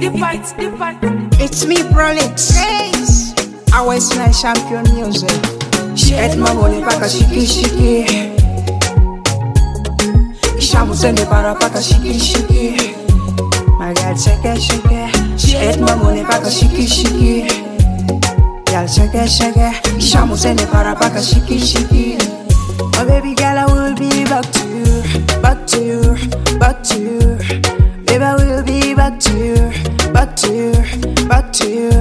It's me, Prolix. I was my champion music. She ate my money paka shiki shiki. Shamu sende para paka shiki shiki. My girl shake it, shake it. She ate my money paka shiki shiki. Girl shake it, shake it. Shamu sende para paka shiki shiki. Oh baby girl, I will be back to you, back to you, back to you. Baby, I will be back to you, back to you, back to you.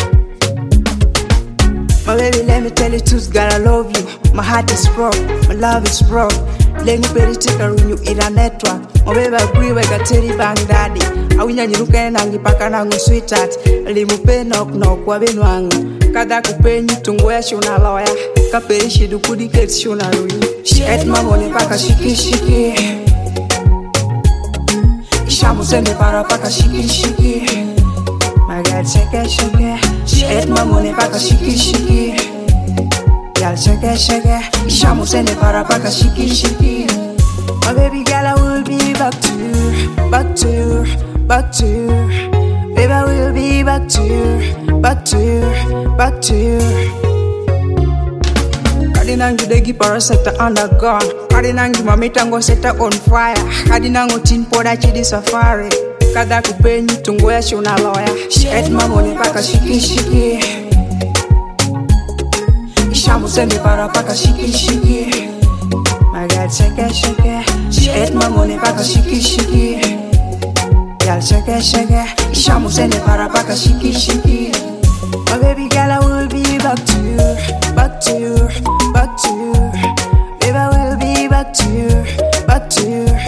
My baby, let me tell you truth, girl, I love you. My heart is broke, my love is broke. Let me pay the ticker when you in a network. My baby, I agree with a teddy bang daddy. I win you look and you pack and sweetheart. Limu pay knock knock, wabinwang. Kada kupenyi tungwe shuna lawyer. Kaperi shidu kudi get shuna ruin. She ate my money paka shiki shiki. Shamu sende para paka shiki shiki. My girl shake it, shake it. She ate my money paka shiki shiki. Girl shake it, shake it. Shamu sende para paka shiki shiki. My baby girl, I will be back to you, back to you, back to you. Baby, I will be back to you, back to you, back to you. Kadinangi degi paraseta undergone. Kadinangi mamitango seta on fire. Kadinango tin poda chidi safari. Kada kupenyi tungoya shuna lawyer. She ate my money paka shiki shiki. Shamu sende para paka shiki shiki. My girl shake it, shake it. She ate my money paka shiki shiki. Girl shake it, shake it. Shamu sende para paka shiki shiki. My baby girl, I will be back to you, back to you, back to you. Baby, I will be back to you, back to you.